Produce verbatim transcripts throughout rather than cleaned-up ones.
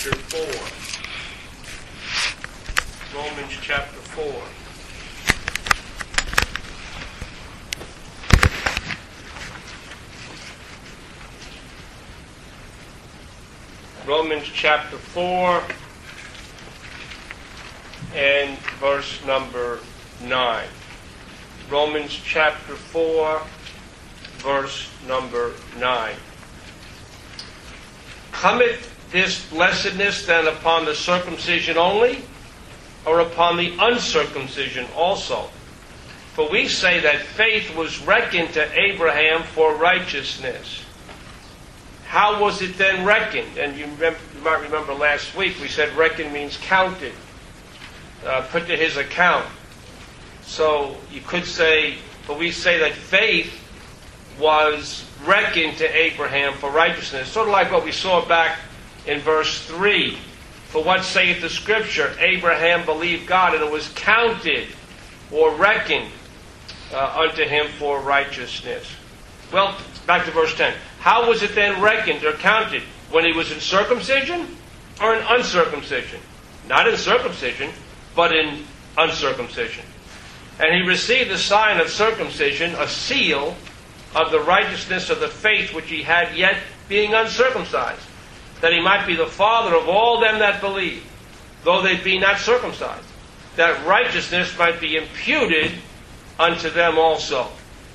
chapter four. Romans chapter four. Romans chapter four and verse number nine. Romans chapter four, verse number nine. Cometh this blessedness then upon the circumcision only, or upon the uncircumcision also? For we say that faith was reckoned to Abraham for righteousness. How was it then reckoned? And you, remember, you might remember last week we said reckoned means counted, uh, put to his account. So you could say, but we say that faith was reckoned to Abraham for righteousness. Sort of like what we saw back in verse three. For what saith the Scripture? Abraham believed God, and it was counted or reckoned uh, unto him for righteousness. Well, back to verse ten. How was it then reckoned or counted? When he was in circumcision or in uncircumcision? Not in circumcision, but in uncircumcision. And he received the sign of circumcision, a seal of the righteousness of the faith which he had yet being uncircumcised, that he might be the father of all them that believe, though they be not circumcised, that righteousness might be imputed unto them also.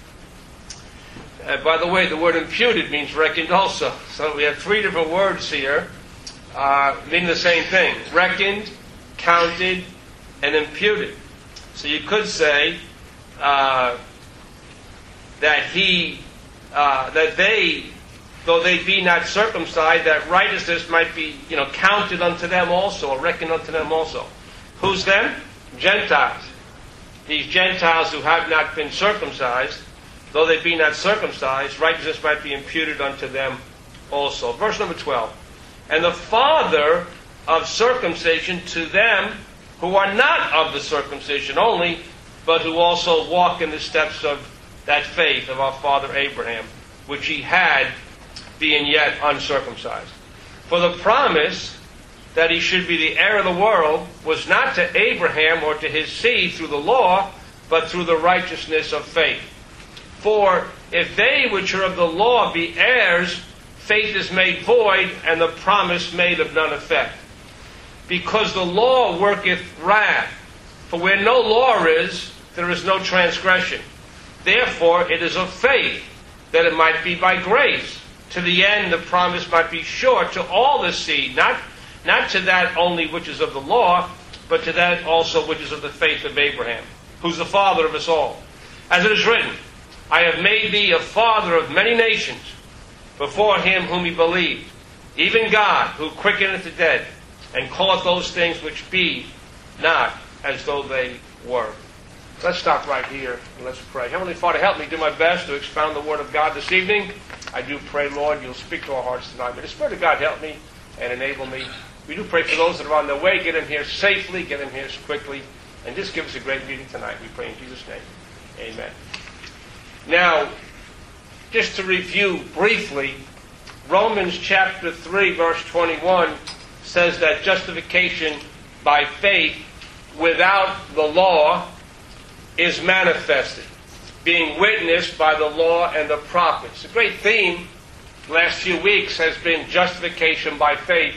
Uh, by the way, the word imputed means reckoned also. So we have three different words here, uh, meaning the same thing. Reckoned, counted, and imputed. So you could say uh, that he, uh, that they, though they be not circumcised, that righteousness might be, you know, counted unto them also, or reckoned unto them also. Who's them? Gentiles. These Gentiles who have not been circumcised, though they be not circumcised, righteousness might be imputed unto them also. Verse number twelve. And the father of circumcision to them who are not of the circumcision only, but who also walk in the steps of that faith of our father Abraham, which he had, being yet uncircumcised. For the promise that he should be the heir of the world was not to Abraham or to his seed through the law, but through the righteousness of faith. For if they which are of the law be heirs, faith is made void, and the promise made of none effect. Because the law worketh wrath. For where no law is, there is no transgression. Therefore it is of faith, that it might be by grace. To the end the promise might be sure to all the seed, not, not to that only which is of the law, but to that also which is of the faith of Abraham, who's the father of us all. As it is written, I have made thee a father of many nations, before him whom he believed, even God, who quickeneth the dead, and calleth those things which be not as though they were. Let's stop right here and let's pray. Heavenly Father, help me do my best to expound the Word of God this evening. I do pray, Lord, you'll speak to our hearts tonight. May the Spirit of God help me and enable me. We do pray for those that are on their way. Get them here safely, get them here quickly, and just give us a great meeting tonight. We pray in Jesus' name. Amen. Now, just to review briefly, Romans chapter three, verse twenty-one says that justification by faith without the law is manifested, being witnessed by the law and the prophets. A great theme the last few weeks has been justification by faith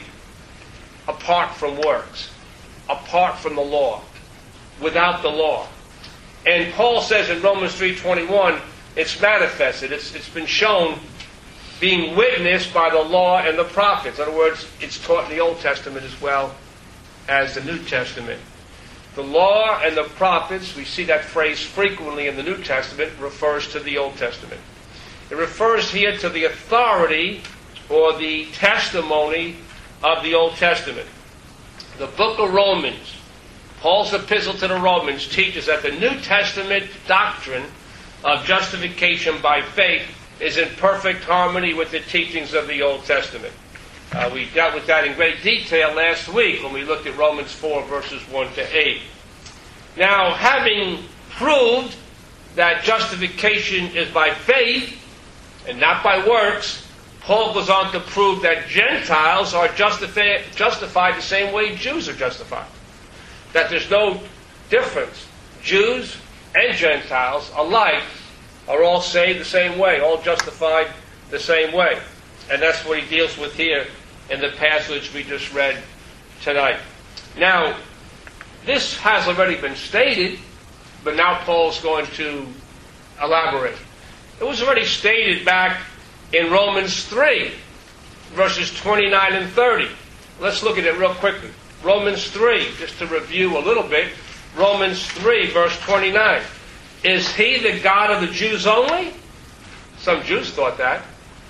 apart from works, apart from the law, without the law. And Paul says in Romans three twenty-one, it's manifested, it's, it's been shown, being witnessed by the law and the prophets. In other words, it's taught in the Old Testament as well as the New Testament. The law and the prophets, we see that phrase frequently in the New Testament, refers to the Old Testament. It refers here to the authority or the testimony of the Old Testament. The book of Romans, Paul's epistle to the Romans, teaches that the New Testament doctrine of justification by faith is in perfect harmony with the teachings of the Old Testament. Uh, we dealt with that in great detail last week when we looked at Romans four, verses one to eight. Now, having proved that justification is by faith and not by works, Paul goes on to prove that Gentiles are justified, justified the same way Jews are justified. That there's no difference. Jews and Gentiles alike are all saved the same way, all justified the same way. And that's what he deals with here in the passage we just read tonight. Now, this has already been stated, but now Paul's going to elaborate. It was already stated back in Romans three, verses twenty-nine and thirty. Let's look at it real quickly. Romans three, just to review a little bit. Romans three, verse twenty-nine. Is he the God of the Jews only? Some Jews thought that.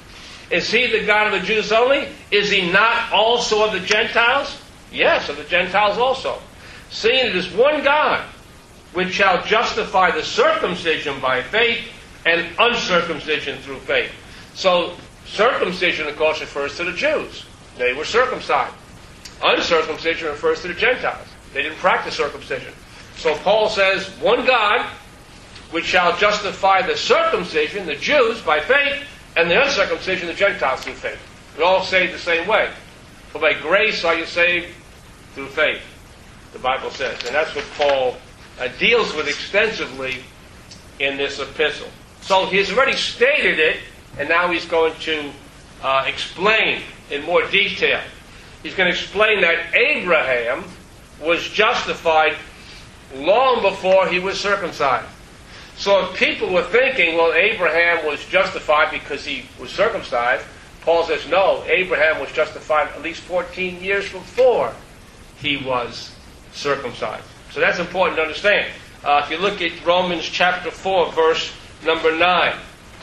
Is he the God of the Jews only? Is he not also of the Gentiles? Yes, of the Gentiles also. Seeing it is one God, which shall justify the circumcision by faith and uncircumcision through faith. So, circumcision, of course, refers to the Jews. They were circumcised. Uncircumcision refers to the Gentiles. They didn't practice circumcision. So Paul says, one God, which shall justify the circumcision, the Jews, by faith, and the uncircumcision, the Gentiles, through faith. We're all saved the same way. For by grace are you saved through faith, the Bible says. And that's what Paul uh, deals with extensively in this epistle. So he's already stated it, and now he's going to uh, explain in more detail. He's going to explain that Abraham was justified long before he was circumcised. So if people were thinking, well, Abraham was justified because he was circumcised, Paul says, no, Abraham was justified at least fourteen years before he was circumcised. So that's important to understand. Uh, if you look at Romans chapter four, verse number nine,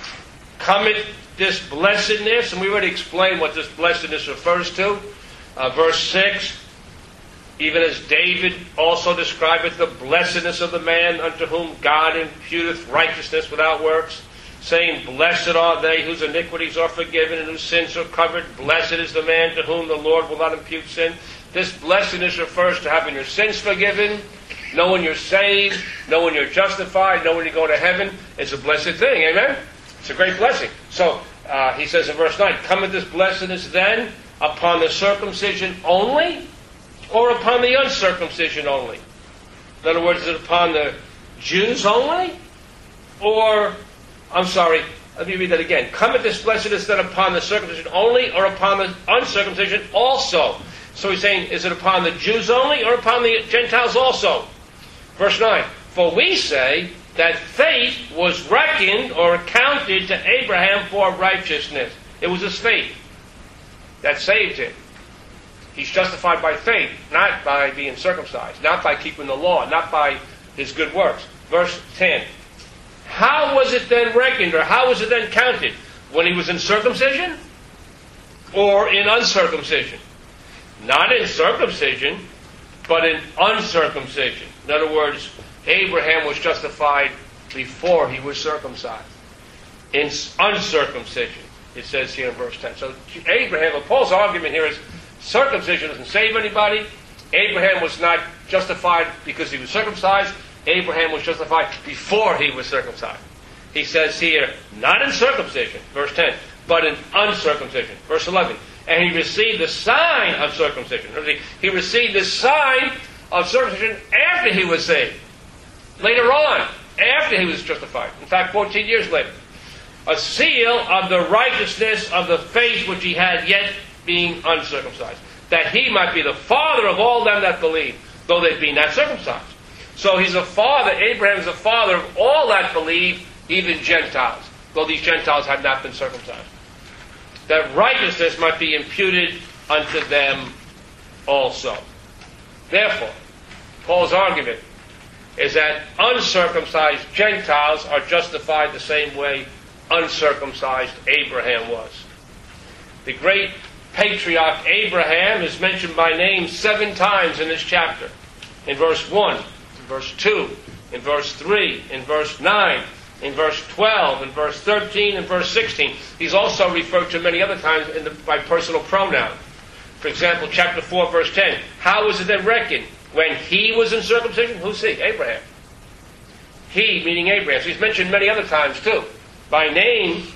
cometh this blessedness, and we already explained what this blessedness refers to. Uh, verse six, even as David also describeth the blessedness of the man unto whom God imputeth righteousness without works, saying, blessed are they whose iniquities are forgiven and whose sins are covered. Blessed is the man to whom the Lord will not impute sin. This blessedness refers to having your sins forgiven, knowing you're saved, knowing you're justified, knowing you're going to heaven. It's a blessed thing, amen? It's a great blessing. So, uh, he says in verse nine, cometh this blessedness then upon the circumcision only, or upon the uncircumcision only? In other words, is it upon the Jews only? Or, I'm sorry, let me read that again. Cometh this blessedness then upon the circumcision only, or upon the uncircumcision also? So he's saying, is it upon the Jews only, or upon the Gentiles also? Verse nine, for we say that faith was reckoned or accounted to Abraham for righteousness. It was his faith that saved him. He's justified by faith, not by being circumcised, not by keeping the law, not by his good works. Verse ten. How was it then reckoned, or how was it then counted? When he was in circumcision or in uncircumcision? Not in circumcision, but in uncircumcision. In other words, Abraham was justified before he was circumcised. In uncircumcision, it says here in verse ten. So Abraham, Paul's argument here is, circumcision doesn't save anybody. Abraham was not justified because he was circumcised. Abraham was justified before he was circumcised. He says here, not in circumcision, verse ten, but in uncircumcision. Verse eleven, and he received the sign of circumcision. He received the sign of circumcision after he was saved. Later on, after he was justified. In fact, fourteen years later. A seal of the righteousness of the faith which he had yet being uncircumcised, that he might be the father of all them that believe, though they be not circumcised. So he's a father, Abraham is a father of all that believe, even Gentiles, though these Gentiles had not been circumcised. That righteousness might be imputed unto them also. Therefore, Paul's argument is that uncircumcised Gentiles are justified the same way uncircumcised Abraham was. The great patriarch Abraham is mentioned by name seven times in this chapter. In verse one, in verse two, in verse three, in verse nine, in verse twelve, in verse thirteen, and verse sixteen. He's also referred to many other times in the, by personal pronoun. For example, chapter four, verse ten. How was it then reckoned? When he was in circumcision? Who's he? Abraham. He, meaning Abraham. So he's mentioned many other times too. By name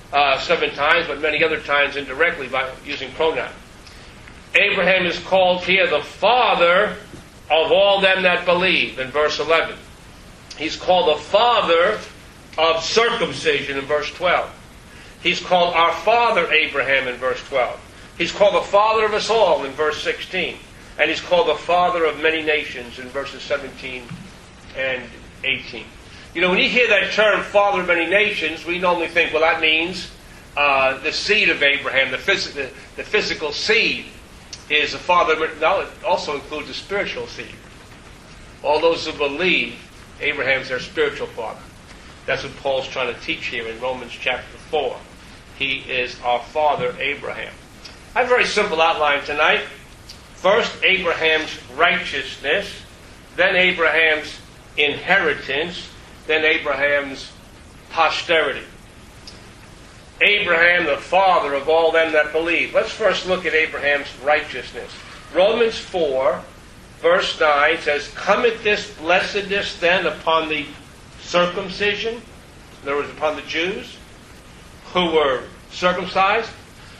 uh, seven times, but many other times indirectly by using pronoun. Abraham is called here the father of all them that believe, in verse eleven. He's called the father of circumcision, in verse twelve. He's called our father Abraham, in verse twelve. He's called the father of us all, in verse sixteen. And he's called the father of many nations, in verses seventeen and eighteen. You know, when you hear that term, father of many nations, we normally think, well, that means uh, the seed of Abraham, the, phys- the, the physical seed is the father. No, it also includes the spiritual seed. All those who believe, Abraham's their spiritual father. That's what Paul's trying to teach here in Romans chapter four. He is our father, Abraham. I have a very simple outline tonight. First, Abraham's righteousness, then Abraham's inheritance, then Abraham's posterity. Abraham, the father of all them that believe. Let's first look at Abraham's righteousness. Romans four, verse nine says, "Cometh this blessedness then upon the circumcision?" In other words, upon the Jews who were circumcised.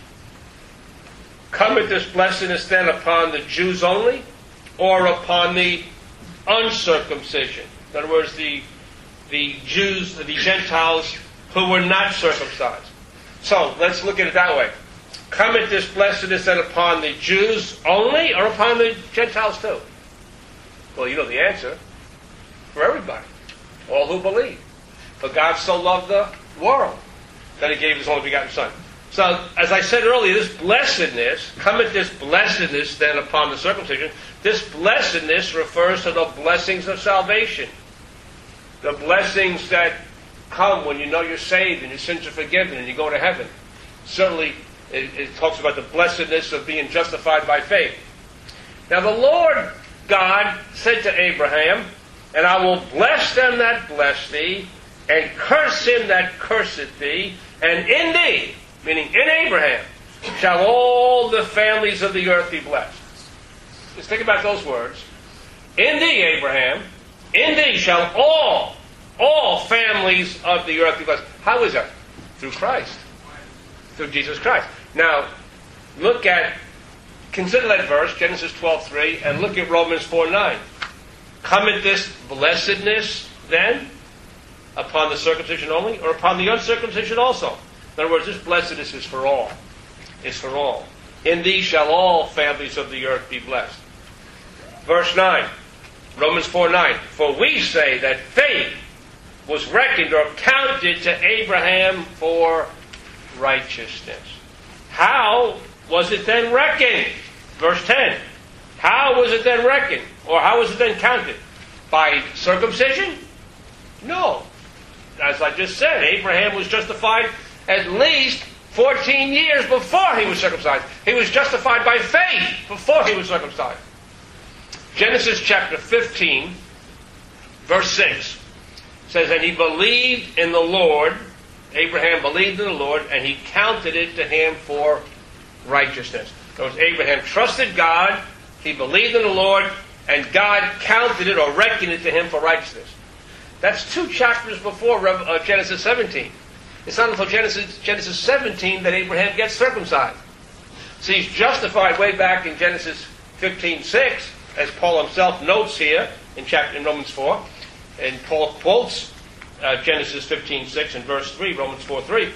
"Cometh this blessedness then upon the Jews only, or upon the uncircumcision?" In other words, the the Jews, the Gentiles who were not circumcised. So, let's look at it that way. Cometh this blessedness then upon the Jews only, or upon the Gentiles too? Well, you know the answer. For everybody. All who believe. For God so loved the world that He gave His only begotten Son. So, as I said earlier, this blessedness, cometh this blessedness then upon the circumcision, this blessedness refers to the blessings of salvation. The blessings that come when you know you're saved and your sins are forgiven and you go to heaven. Certainly, it, it talks about the blessedness of being justified by faith. Now, the Lord God said to Abraham, "And I will bless them that bless thee, and curse him that curseth thee, and in thee," meaning in Abraham, "shall all the families of the earth be blessed." Just think about those words. In thee, Abraham, in thee shall all, all families of the earth be blessed. How is that? Through Christ. Through Jesus Christ. Now, look at, consider that verse, Genesis twelve three, and look at Romans four nine. Cometh this blessedness then upon the circumcision only, or upon the uncircumcision also? In other words, this blessedness is for all. It's for all. In thee shall all families of the earth be blessed. Verse nine, Romans four nine. "For we say that faith was reckoned or counted to Abraham for righteousness." How was it then reckoned? Verse ten. How was it then reckoned? Or how was it then counted? By circumcision? No. As I just said, Abraham was justified at least fourteen years before he was circumcised. He was justified by faith before he was circumcised. Genesis chapter fifteen, verse six says, "And he believed in the Lord," Abraham believed in the Lord, "and he counted it to him for righteousness." In other words, Abraham trusted God, he believed in the Lord, and God counted it or reckoned it to him for righteousness. That's two chapters before uh, Genesis seventeen. It's not until Genesis, Genesis seventeen that Abraham gets circumcised. So he's justified way back in Genesis fifteen six, as Paul himself notes here in chapter in Romans four. And Paul quotes uh, Genesis fifteen six in verse three, Romans four three.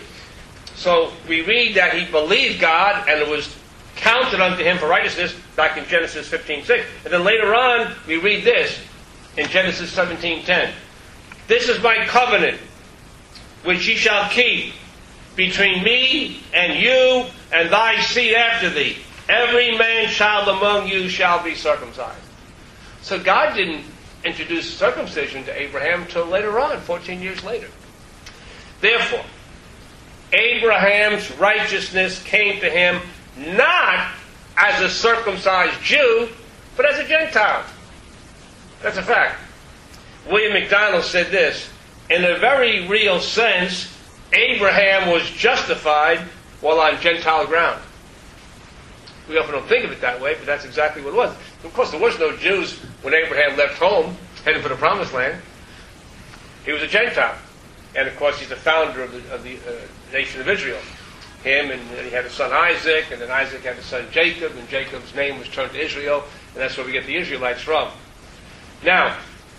So we read that he believed God and it was counted unto him for righteousness back in Genesis fifteen six. And then later on we read this in Genesis seventeen ten. "This is my covenant which ye shall keep between me and you and thy seed after thee. Every man child among you shall be circumcised." So God didn't introduce circumcision to Abraham until later on, fourteen years later. Therefore, Abraham's righteousness came to him not as a circumcised Jew, but as a Gentile. That's a fact. William MacDonald said this, "In a very real sense, Abraham was justified while on Gentile ground." We often don't think of it that way, but that's exactly what it was. Of course, there was no Jews when Abraham left home, headed for the Promised Land. He was a Gentile. And of course, he's the founder of the, of the uh, nation of Israel. Him, and he had a son Isaac, and then Isaac had a son Jacob, and Jacob's name was turned to Israel, and that's where we get the Israelites from. Now,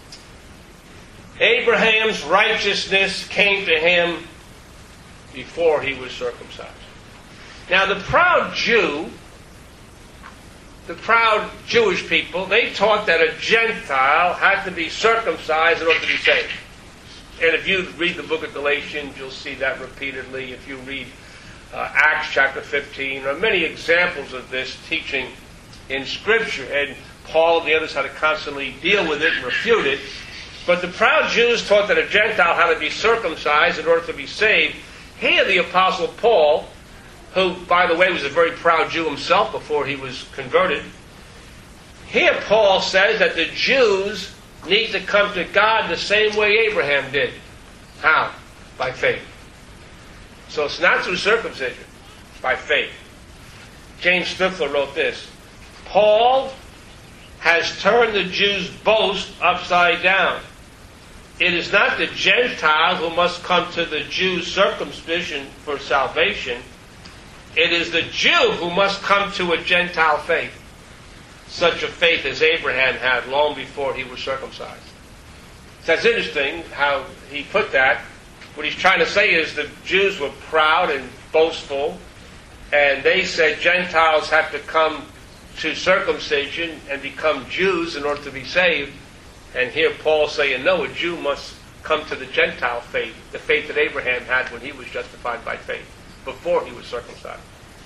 Abraham's righteousness came to him before he was circumcised. Now, the proud Jew, the proud Jewish people, they taught that a Gentile had to be circumcised in order to be saved. And if you read the book of Galatians, you'll see that repeatedly. If you read uh, Acts chapter fifteen, there are many examples of this teaching in Scripture. And Paul and the others had to constantly deal with it and refute it. But the proud Jews taught that a Gentile had to be circumcised in order to be saved. Here the Apostle Paul, who, by the way, was a very proud Jew himself before he was converted, here Paul says that the Jews need to come to God the same way Abraham did. How? By faith. So it's not through circumcision, it's by faith. James Stifler wrote this: Paul has turned the Jews' boast upside down. It is not the Gentiles who must come to the Jews' circumcision for salvation. It is the Jew who must come to a Gentile faith, such a faith as Abraham had long before he was circumcised. So that's interesting how he put that. What he's trying to say is the Jews were proud and boastful, and they said Gentiles have to come to circumcision and become Jews in order to be saved. And here Paul's saying, no, a Jew must come to the Gentile faith, the faith that Abraham had when he was justified by faith, before he was circumcised.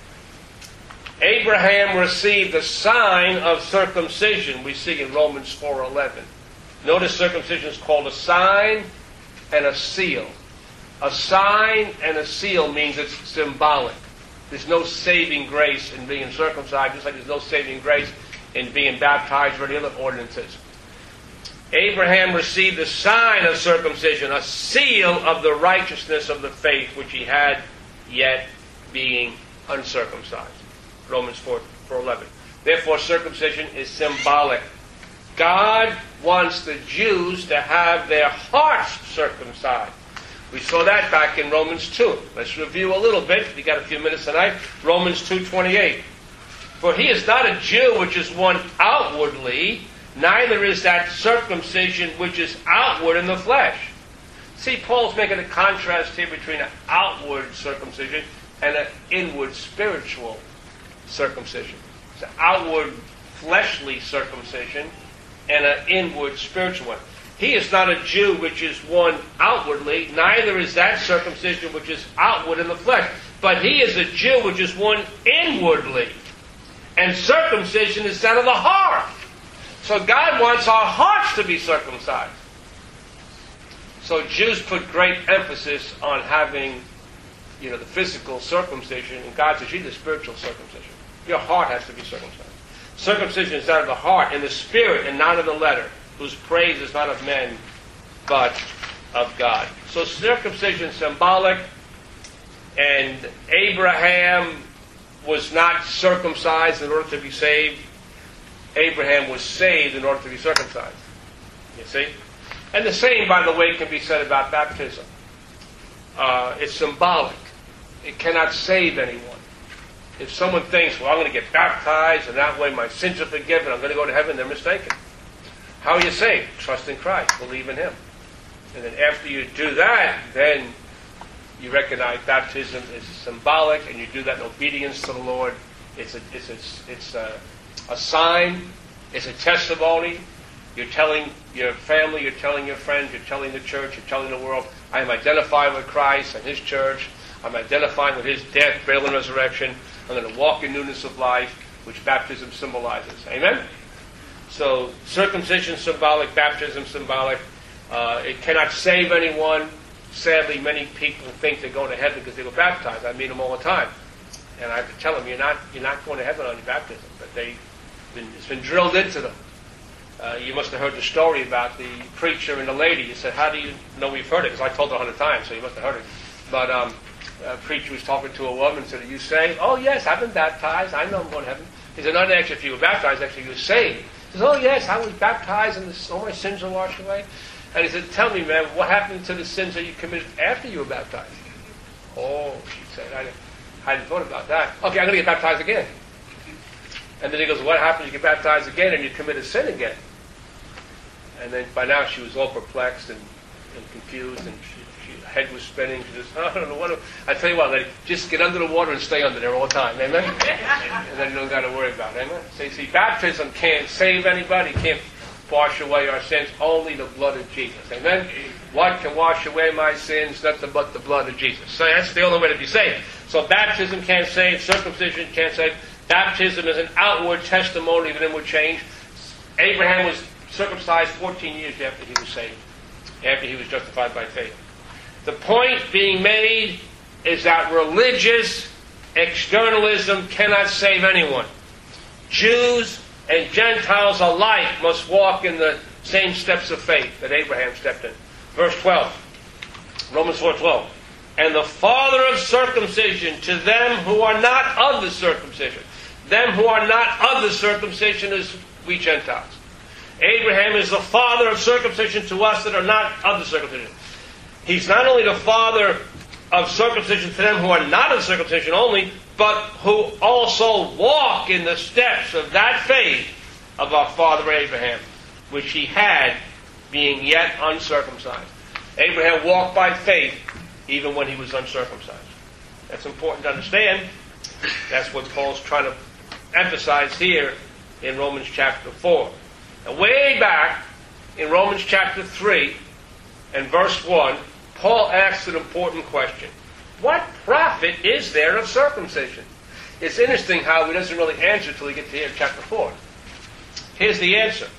Abraham received the sign of circumcision, we see in Romans four eleven. Notice circumcision is called a sign and a seal. A sign and a seal means it's symbolic. There's no saving grace in being circumcised, just like there's no saving grace in being baptized or any other ordinances. Abraham received the sign of circumcision, a seal of the righteousness of the faith which he had, yet being uncircumcised. Romans four eleven. Therefore, circumcision is symbolic. God wants the Jews to have their hearts circumcised. We saw that back in Romans two. Let's review a little bit. We got a few minutes tonight. Romans two twenty-eight. For he is not a Jew which is one outwardly, neither is that circumcision which is outward in the flesh. See, Paul's making a contrast here between an outward circumcision and an inward spiritual circumcision. It's an outward fleshly circumcision and an inward spiritual one. He is not a Jew which is one outwardly, neither is that circumcision which is outward in the flesh. But he is a Jew which is one inwardly. And circumcision is that of the heart. So God wants our hearts to be circumcised. So Jews put great emphasis on having, you know, the physical circumcision, and God says, you need the spiritual circumcision. Your heart has to be circumcised. Circumcision is that of the heart, in the spirit, and not of the letter, whose praise is not of men, but of God. So circumcision is symbolic, and Abraham was not circumcised in order to be saved. Abraham was saved in order to be circumcised. You see? And the same, by the way, can be said about baptism. Uh, it's symbolic. It cannot save anyone. If someone thinks, well, I'm going to get baptized, and that way my sins are forgiven, I'm going to go to heaven, they're mistaken. How are you saved? Trust in Christ. Believe in Him. And then after you do that, then you recognize baptism is symbolic, and you do that in obedience to the Lord. It's a, it's a, it's a, a sign. It's a testimony. You're telling your family, you're telling your friends, you're telling the church, you're telling the world, I am identified with Christ and His church. I'm identified with His death, burial, and resurrection. I'm going to walk in newness of life, which baptism symbolizes. Amen? So circumcision symbolic, baptism symbolic. Uh, it cannot save anyone. Sadly, many people think they're going to heaven because they were baptized. I meet them all the time. And I have to tell them, you're not, you're not going to heaven on your baptism. But they, been, it's been drilled into them. Uh, you must have heard the story about the preacher and the lady. You said, how do you know we've heard it? Because I told it a hundred times, so you must have heard it. But um, a preacher was talking to a woman and said, are you saved? Oh, yes, I've been baptized. I know I'm going to heaven. He said, not actually if you were baptized, actually you were saved. He says, oh, yes, I was baptized and the, all my sins are washed away. And he said, tell me, man, what happened to the sins that you committed after you were baptized? Oh, she said, I, I hadn't thought about that. Okay, I'm going to get baptized again. And then he goes, what happens if you get baptized again and you commit a sin again? And then by now she was all perplexed and, and confused, and she, she, her head was spinning. She just, I don't know what. I tell you what, lady, just get under the water and stay under there all the time. Amen? And then you don't got to worry about it. Amen? So you see, baptism can't save anybody, can't wash away our sins, only the blood of Jesus. Amen? What can wash away my sins? Nothing but the blood of Jesus. So that's the only way to be saved. So baptism can't save, circumcision can't save. Baptism is an outward testimony of an inward change. Abraham was circumcised fourteen years after he was saved, after he was justified by faith. The point being made is that religious externalism cannot save anyone. Jews and Gentiles alike must walk in the same steps of faith that Abraham stepped in. Verse twelve, Romans four twelve. And the father of circumcision to them who are not of the circumcision. Them who are not of the circumcision is we Gentiles. Abraham is the father of circumcision to us that are not of the circumcision. He's not only the father of circumcision to them who are not of circumcision only, but who also walk in the steps of that faith of our father Abraham, which he had being yet uncircumcised. Abraham walked by faith even when he was uncircumcised. That's important to understand. That's what Paul's trying to emphasize here in Romans chapter four. And way back in Romans chapter three and verse one, Paul asks an important question. What profit is there of circumcision? It's interesting how he doesn't really answer until he gets to here in chapter four. Here's the answer.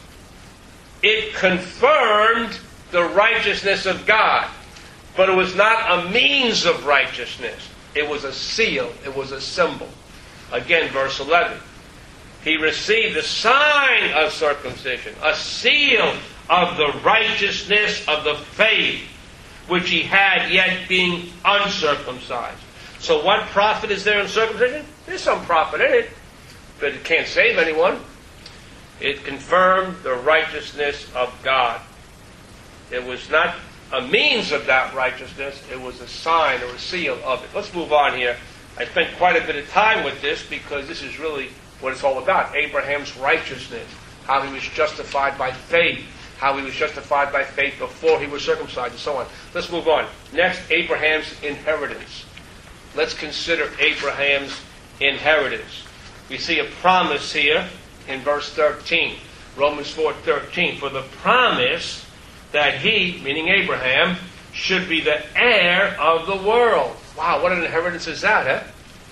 It confirmed the righteousness of God, but it was not a means of righteousness. It was a seal. It was a symbol. Again, verse eleven. He received the sign of circumcision, a seal of the righteousness of the faith which he had yet being uncircumcised. So what profit is there in circumcision? There's some profit in it, but it can't save anyone. It confirmed the righteousness of God. It was not a means of that righteousness. It was a sign or a seal of it. Let's move on here. I spent quite a bit of time with this because this is really what it's all about. Abraham's righteousness. How he was justified by faith. How he was justified by faith before he was circumcised and so on. Let's move on. Next, Abraham's inheritance. Let's consider Abraham's inheritance. We see a promise here in verse thirteen. Romans four thirteen. For the promise that he, meaning Abraham, should be the heir of the world. Wow, what an inheritance is that, huh?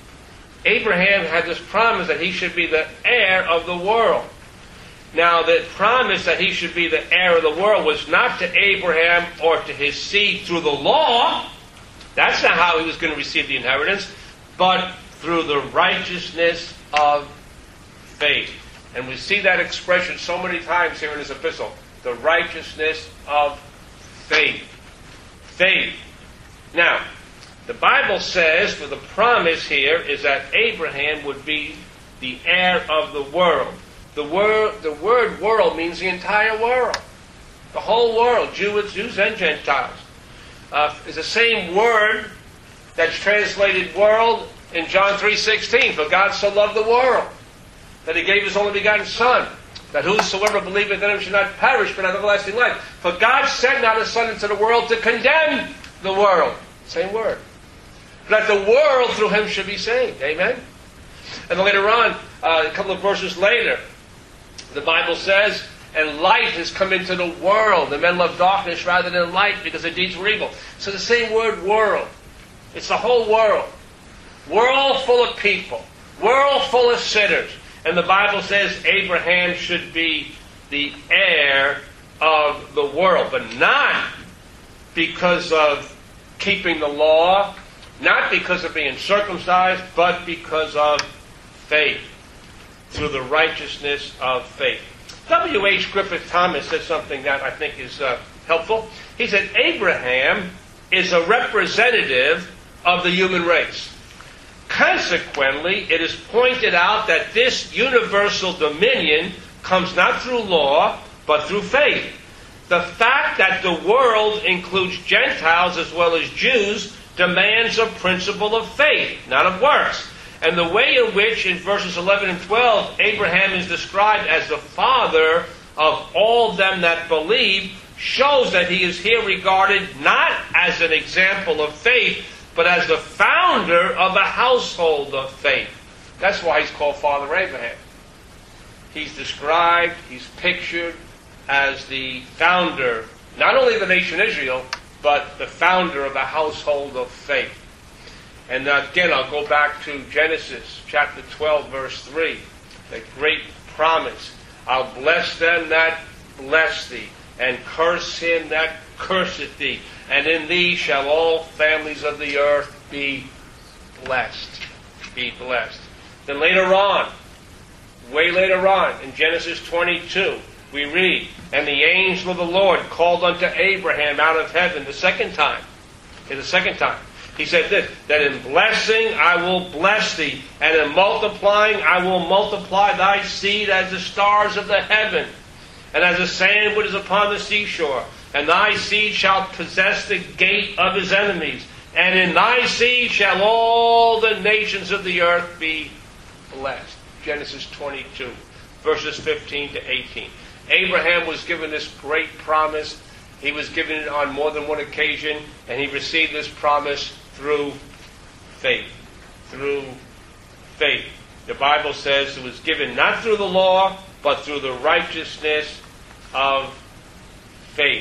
Abraham had this promise that he should be the heir of the world. Now, the promise that he should be the heir of the world was not to Abraham or to his seed through the law. That's not how he was going to receive the inheritance, but through the righteousness of faith. And we see that expression so many times here in this epistle. The righteousness of faith. Faith. Now, the Bible says, for the promise here is that Abraham would be the heir of the world. The word, the word world means the entire world. The whole world, Jews, Jews and Gentiles. Uh, is the same word that's translated world in John three sixteen. For God so loved the world that he gave his only begotten Son, that whosoever believeth in him should not perish but have everlasting life. For God sent not his Son into the world to condemn the world. Same word. That the world through him should be saved. Amen? And then later on, uh, a couple of verses later, the Bible says, and light has come into the world, and men love darkness rather than light because their deeds were evil. So the same word, world. It's the whole world. World full of people. World full of sinners. And the Bible says Abraham should be the heir of the world, but not because of keeping the law, not because of being circumcised, but because of faith, through the righteousness of faith. W H Griffith Thomas said something that I think is uh, helpful. He said, Abraham is a representative of the human race. Consequently, it is pointed out that this universal dominion comes not through law, but through faith. The fact that the world includes Gentiles as well as Jews demands a principle of faith, not of works. And the way in which, in verses eleven and twelve, Abraham is described as the father of all them that believe, shows that he is here regarded not as an example of faith, but as the founder of a household of faith. That's why he's called Father Abraham. He's described, he's pictured as the founder, not only of the nation Israel, but the founder of a household of faith. And again, I'll go back to Genesis chapter twelve, verse three. The great promise. I'll bless them that bless thee, and curse him that curseth thee. And in thee shall all families of the earth be blessed. Be blessed. Then later on, way later on, in Genesis twenty-two, we read, and the angel of the Lord called unto Abraham out of heaven the second time. Okay, the second time. He said this, that in blessing I will bless thee, and in multiplying I will multiply thy seed as the stars of the heaven, and as the sand which is upon the seashore. And thy seed shall possess the gate of his enemies, and in thy seed shall all the nations of the earth be blessed. Genesis twenty-two, verses fifteen to eighteen. Abraham was given this great promise. He was given it on more than one occasion, and he received this promise through faith. Through faith. The Bible says it was given not through the law, but through the righteousness of faith.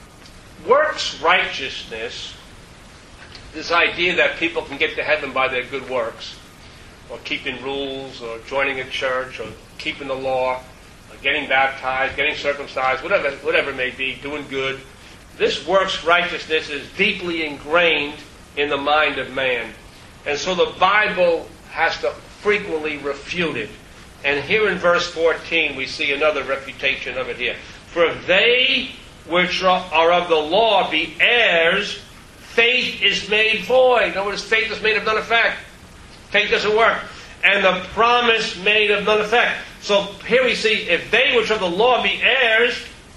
Works righteousness, this idea that people can get to heaven by their good works, or keeping rules, or joining a church, or keeping the law, or getting baptized, getting circumcised, whatever, whatever it may be, doing good. This works righteousness is deeply ingrained in the mind of man. And so the Bible has to frequently refute it. And here in verse fourteen we see another refutation of it here. For if they which are of the law be heirs, faith is made void. Notice faith is made of none effect. Faith doesn't work. And the promise made of none effect. So here we see, if they which are of the law be heirs,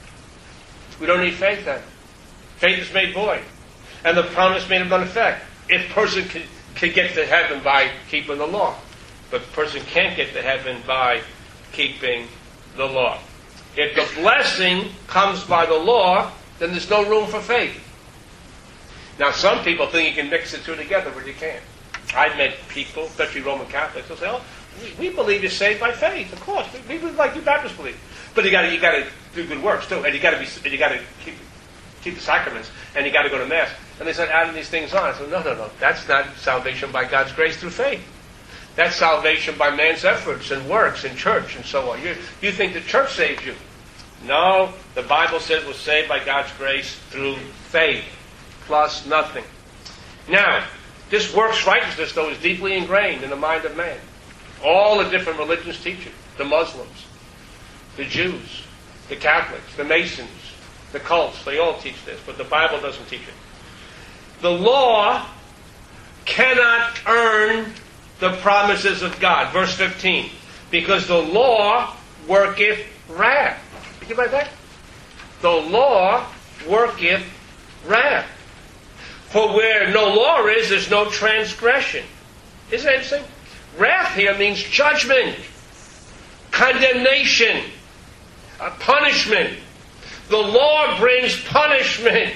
we don't need faith then. Faith is made void. And the promise made of none effect. If a person can, can get to heaven by keeping the law. But a person can't get to heaven by keeping the law. If the blessing comes by the law, then there's no room for faith. Now some people think you can mix the two together, but you can't. I've met people, especially Roman Catholics, who say, oh, we, we believe you're saved by faith, of course. We, we believe like you Baptists believe. But you gotta you gotta do good works too, and you gotta be and you gotta keep keep the sacraments, and you gotta go to Mass. And they start adding these things on. I said, no, no, no, that's not salvation by God's grace through faith. That's salvation by man's efforts and works and church and so on. You, you think the church saves you. No, the Bible says we're saved by God's grace through faith, plus nothing. Now, this works righteousness, though, is deeply ingrained in the mind of man. All the different religions teach it. The Muslims, the Jews, the Catholics, the Masons, the cults, they all teach this, but the Bible doesn't teach it. The law cannot earn the promises of God. Verse fifteen. Because the law worketh wrath. Think about that? The law worketh wrath. For where no law is, there's no transgression. Isn't that interesting? Wrath here means judgment, condemnation, uh, punishment. The law brings punishment.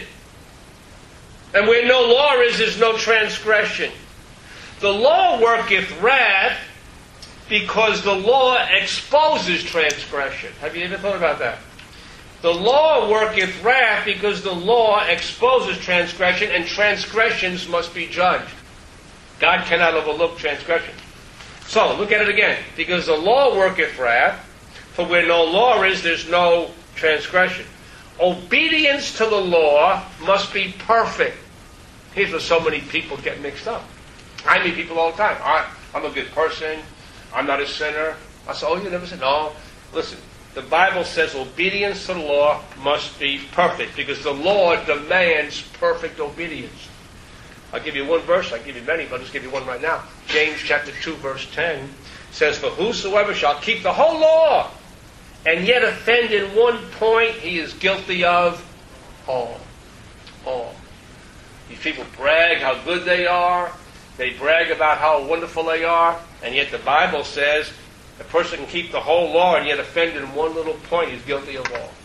And where no law is, there's no transgression. The law worketh wrath because the law exposes transgression. Have you ever thought about that? The law worketh wrath because the law exposes transgression, and transgressions must be judged. God cannot overlook transgression. So, look at it again. Because the law worketh wrath, for where no law is, there's no transgression. Obedience to the law must be perfect. Here's where so many people get mixed up. I meet people all the time. I, I'm a good person. I'm not a sinner. I say, oh, you never said no. Listen, the Bible says obedience to the law must be perfect because the law demands perfect obedience. I'll give you one verse. I'll give you many, but I'll just give you one right now. James chapter two, verse ten says, for whosoever shall keep the whole law and yet offend in one point, he is guilty of all. All. These people brag how good they are. They brag about how wonderful they are. And yet the Bible says a person can keep the whole law and yet offend in one little point. He's guilty of all.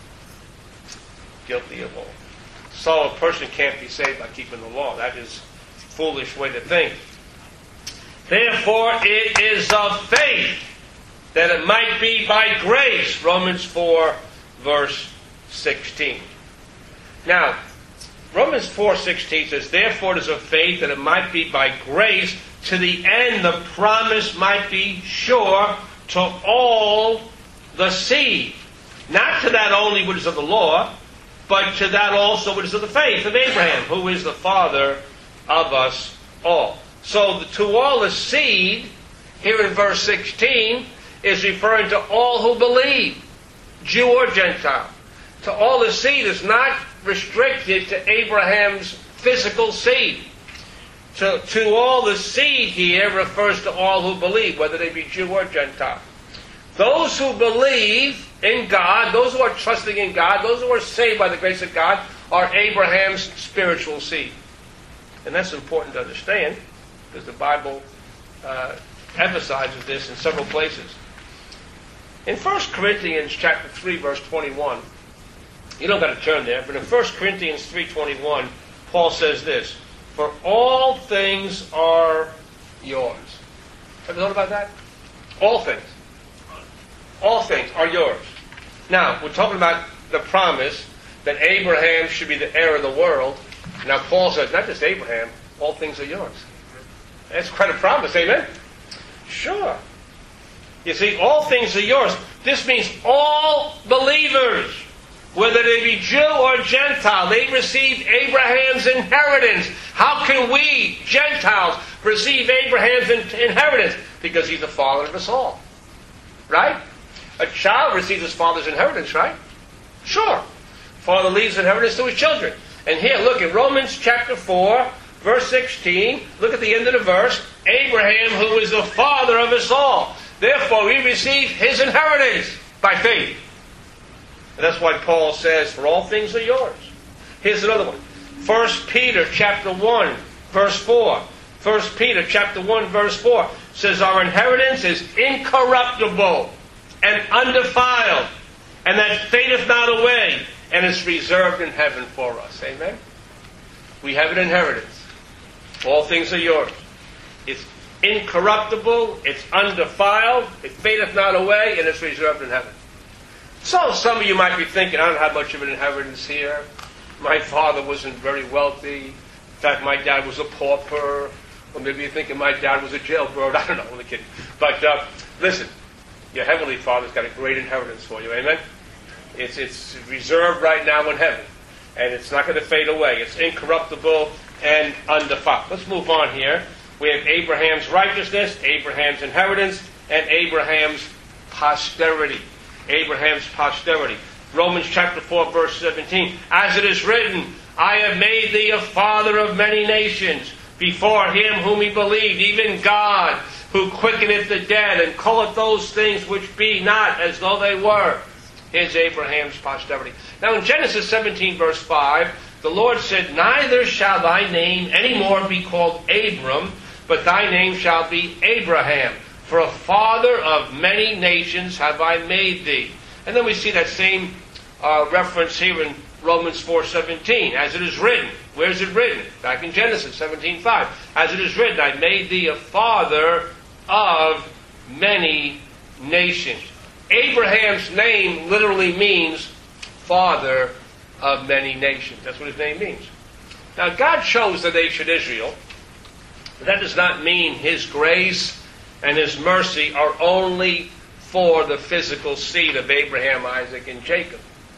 Guilty of all. So a person can't be saved by keeping the law. That is a foolish way to think. Therefore it is of faith, that it might be by grace. Romans four, verse sixteen. Now, Romans four sixteen says, therefore it is of faith that it might be by grace, to the end the promise might be sure to all the seed. Not to that only which is of the law, but to that also which is of the faith of Abraham, who is the father of us all. So the, to all the seed, here in verse sixteen, is referring to all who believe, Jew or Gentile. To all the seed is not restricted to Abraham's physical seed. To, to all the seed here refers to all who believe, whether they be Jew or Gentile. Those who believe in God, those who are trusting in God, those who are saved by the grace of God, are Abraham's spiritual seed. And that's important to understand, because the Bible uh, emphasizes this in several places. In First Corinthians chapter three, verse twenty-one, you don't got to turn there, but in First Corinthians three twenty-one, Paul says this, for all things are yours. Have you thought about that? All things. All things are yours. Now, we're talking about the promise that Abraham should be the heir of the world. Now, Paul says, not just Abraham, all things are yours. That's quite a promise, amen? Sure. You see, all things are yours. This means all believers, whether they be Jew or Gentile, they received Abraham's inheritance. How can we, Gentiles, receive Abraham's inheritance? Because he's the father of us all. Right? A child receives his father's inheritance, right? Sure. Father leaves inheritance to his children. And here, look at Romans chapter four, verse sixteen. Look at the end of the verse. Abraham, who is the father of us all. Therefore, we receive his inheritance by faith. And that's why Paul says, for all things are yours. Here's another one. First Peter chapter one, verse four. First Peter chapter one, verse four says, our inheritance is incorruptible and undefiled, and that fadeth not away, and is reserved in heaven for us. Amen? We have an inheritance. All things are yours. It's incorruptible, it's undefiled, it fadeth not away, and it's reserved in heaven. So some of you might be thinking, I don't have much of an inheritance here. My father wasn't very wealthy. In fact, my dad was a pauper. Or maybe you're thinking my dad was a jailbird. I don't know, I'm only kidding. But uh, listen, your Heavenly Father's got a great inheritance for you, amen? It's, it's reserved right now in heaven. And it's not going to fade away. It's incorruptible and undefiled. Let's move on here. We have Abraham's righteousness, Abraham's inheritance, and Abraham's posterity. Abraham's posterity. Romans chapter four, verse seventeen. As it is written, I have made thee a father of many nations, before him whom he believed, even God, who quickeneth the dead, and calleth those things which be not as though they were. Here's Abraham's posterity. Now in Genesis seventeen, verse five, the Lord said, neither shall thy name any more be called Abram, but thy name shall be Abraham. For a father of many nations have I made thee. And then we see that same uh, reference here in Romans four seventeen. As it is written. Where is it written? Back in Genesis seventeen five. As it is written, I made thee a father of many nations. Abraham's name literally means father of many nations. That's what his name means. Now, God chose the nation Israel. But that does not mean his grace and his mercy are only for the physical seed of Abraham, Isaac, and Jacob.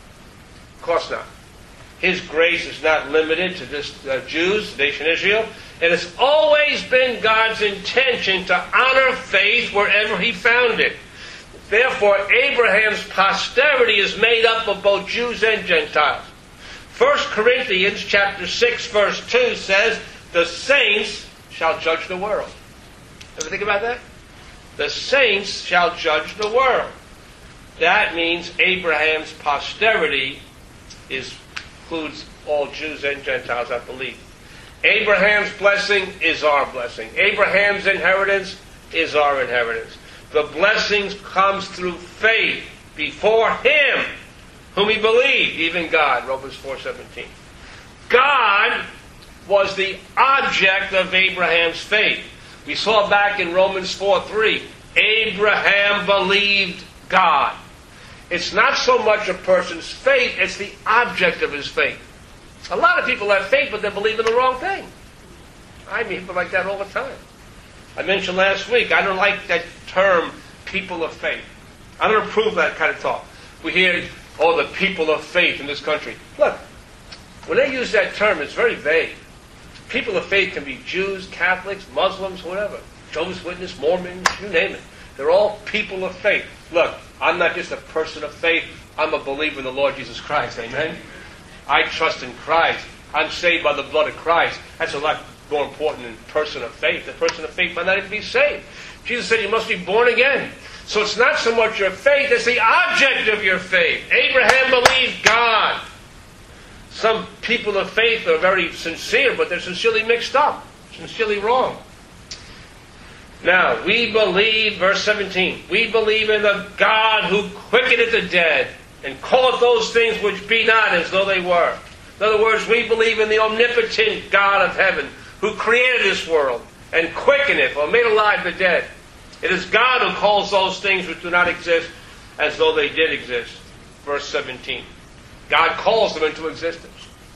Of course not. His grace is not limited to just uh, Jews, the nation Israel. It has always been God's intention to honor faith wherever he found it. Therefore, Abraham's posterity is made up of both Jews and Gentiles. First Corinthians chapter six, verse two says, the saints shall judge the world. Ever think about that? The saints shall judge the world. That means Abraham's posterity is, includes all Jews and Gentiles, I believe. Abraham's blessing is our blessing. Abraham's inheritance is our inheritance. The blessings comes through faith before Him, whom He believed, even God, Romans four seventeen. God was the object of Abraham's faith. We saw back in Romans four three, Abraham believed God. It's not so much a person's faith, it's the object of his faith. A lot of people have faith, but they believe in the wrong thing. I meet people like that all the time. I mentioned last week, I don't like that term, people of faith. I don't approve of that kind of talk. We hear, oh, the people of faith in this country. Look, when they use that term, it's very vague. People of faith can be Jews, Catholics, Muslims, whatever. Jehovah's Witness, Mormons, you name it. They're all people of faith. Look, I'm not just a person of faith. I'm a believer in the Lord Jesus Christ. Amen? I trust in Christ. I'm saved by the blood of Christ. That's a lot more important than person of faith. The person of faith might not even be saved. Jesus said you must be born again. So it's not so much your faith, it's the object of your faith. Abraham believed God. Some people of faith are very sincere, but they're sincerely mixed up, sincerely wrong. Now, we believe, verse seventeen, we believe in the God who quickeneth the dead, and calleth those things which be not as though they were. In other words, we believe in the omnipotent God of heaven, who created this world, and quickeneth, or made alive the dead. It is God who calls those things which do not exist as though they did exist. Verse seventeen. God calls them into existence.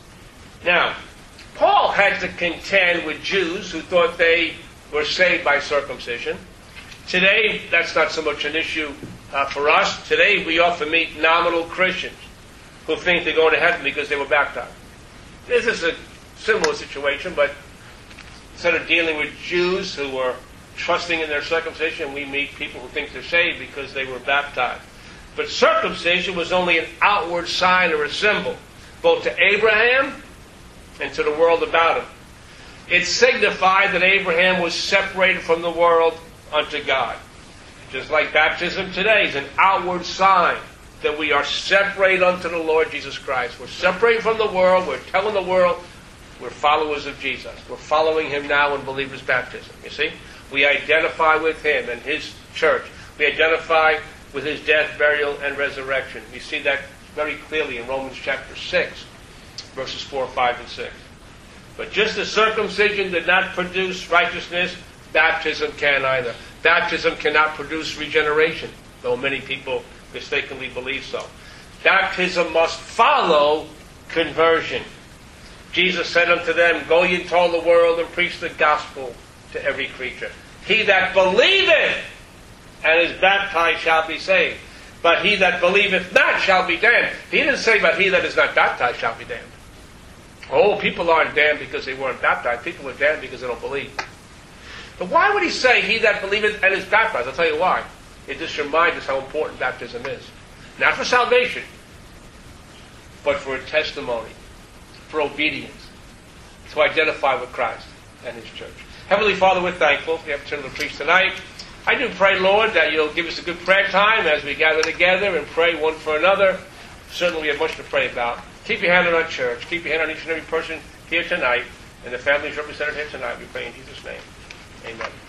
Now, Paul had to contend with Jews who thought they were saved by circumcision. Today, that's not so much an issue uh, for us. Today, we often meet nominal Christians who think they're going to heaven because they were baptized. This is a similar situation, but instead of dealing with Jews who were trusting in their circumcision, we meet people who think they're saved because they were baptized. But circumcision was only an outward sign or a symbol, both to Abraham and to the world about him. It signified that Abraham was separated from the world unto God. Just like baptism today is an outward sign that we are separated unto the Lord Jesus Christ. We're separated from the world. We're telling the world we're followers of Jesus. We're following Him now in believers' baptism. You see? We identify with Him and His church. We identify with His death, burial, and resurrection. We see that very clearly in Romans chapter six, verses four, five, and six. But just as circumcision did not produce righteousness, baptism can either. Baptism cannot produce regeneration, though many people mistakenly believe so. Baptism must follow conversion. Jesus said unto them, Go ye into all the world and preach the gospel to every creature. He that believeth and is baptized shall be saved. But he that believeth not shall be damned. He didn't say, but he that is not baptized shall be damned. Oh, people aren't damned because they weren't baptized. People are damned because they don't believe. But why would he say, he that believeth and is baptized? I'll tell you why. It just reminds us how important baptism is. Not for salvation, but for a testimony, for obedience, to identify with Christ and His church. Heavenly Father, we're thankful for the opportunity to preach tonight. I do pray, Lord, that You'll give us a good prayer time as we gather together and pray one for another. Certainly we have much to pray about. Keep your hand on our church. Keep your hand on each and every person here tonight and the families represented here tonight. We pray in Jesus' name. Amen.